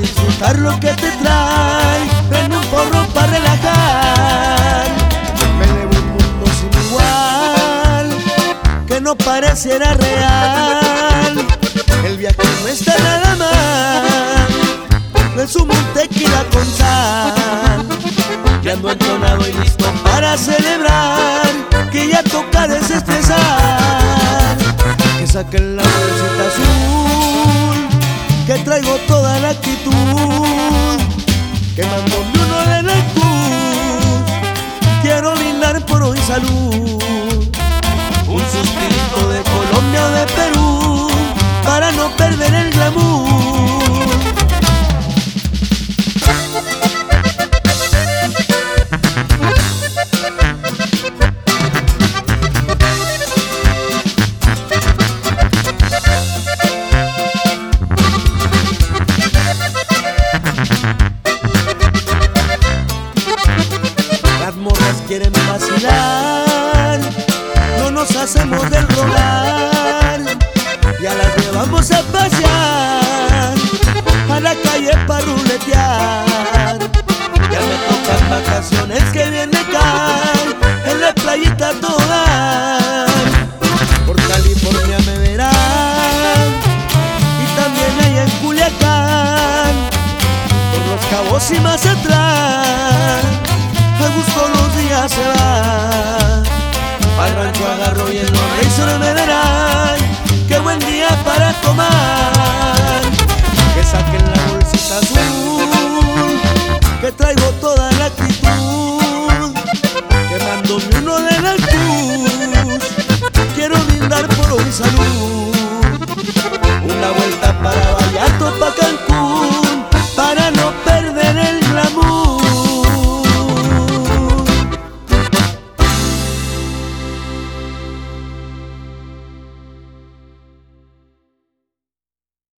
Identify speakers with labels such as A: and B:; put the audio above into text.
A: disfrutar lo que te trae. Prende un porro para relajar. Me elevo un mundo sin igual, que no pareciera real. El viaje no está nada mal, me sumo un tequila con sal. Ya ando entonado y listo para celebrar, que ya toca desestresar. Que saquen la bolsita azul, que traigo toda la actitud. Quemándome uno de la cruz, quiero brindar por hoy salud. Un suspirito de Colombia o de Perú, para no perder el glamour. Las morras quieren vacilar, no nos hacemos del rogar. Ya las llevamos a pasear a la calle para ruletear. Ya me tocan vacaciones que bien me caen, en la playita toda. Por California me verán, y también allá en Culiacán. Por Los Cabos y más atrás, a gusto los días se van. Al rancho agarro y en los reyes me verán. Qué buen día para tomar. Que saquen la bolsita azul, que traigo toda la actitud. Quemándome uno de la cruz, quiero brindar por hoy salud.